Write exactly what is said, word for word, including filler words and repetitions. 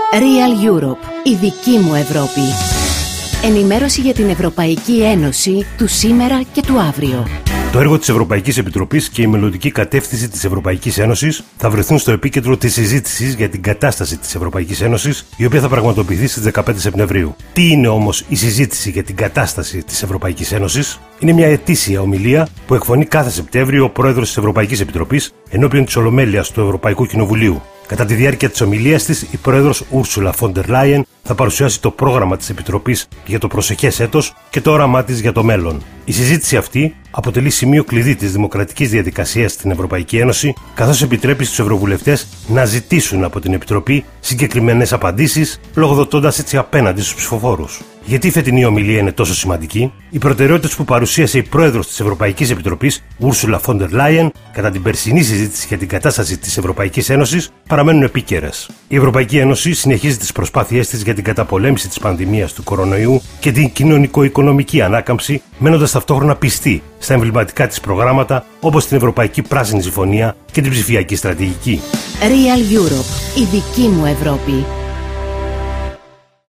Real Europe, η δική μου Ευρώπη. Ενημέρωση για την Ευρωπαϊκή Ένωση του σήμερα και του αύριο. Το έργο της Ευρωπαϊκής Επιτροπής και η μελλοντική κατεύθυνση της Ευρωπαϊκής Ένωσης θα βρεθούν στο επίκεντρο της συζήτησης για την κατάσταση της Ευρωπαϊκής Ένωσης, η οποία θα πραγματοποιηθεί στις δεκαπέντε Σεπτεμβρίου. Τι είναι όμως η συζήτηση για την κατάσταση της Ευρωπαϊκής Ένωσης? Είναι μια ετήσια ομιλία που εκφωνεί κάθε Σεπτέμβριο ο πρόεδρος της Ευρωπαϊκής Επιτροπής ενώπιον της Ολομέλειας του Ευρωπαϊκού Κοινοβουλίου. Κατά τη διάρκεια της ομιλίας της, η πρόεδρος Ursula von der Leyen θα παρουσιάσει το πρόγραμμα της Επιτροπής για το προσεχές έτος και το όραμά της για το μέλλον. Η συζήτηση αυτή αποτελεί σημείο κλειδί της δημοκρατικής διαδικασίας στην Ευρωπαϊκή Ένωση, καθώς επιτρέπει στους ευρωβουλευτές να ζητήσουν από την Επιτροπή συγκεκριμένες απαντήσεις, λογοδοτώντας έτσι απέναντι στους ψηφοφόρους. Γιατί η φετινή ομιλία είναι τόσο σημαντική? Οι προτεραιότητες που παρουσίασε η πρόεδρος της Ευρωπαϊκής Επιτροπής, Ursula von der Leyen, κατά την περσινή συζήτηση για την κατάσταση της Ευρωπαϊκής Ένωσης, παραμένουν επίκαιρες. Η Ευρωπαϊκή Ένωση συνεχίζει τις προσπάθειές της για την καταπολέμηση της πανδημίας του κορονοϊού και την κοινωνικο-οικονομική ανάκαμψη, μένοντας ταυτόχρονα πιστή στα εμβληματικά της προγράμματα όπως την Ευρωπαϊκή Πράσινη Συμφωνία και την ψηφιακή στρατηγική. Real Europe, η δική μου Ευρώπη.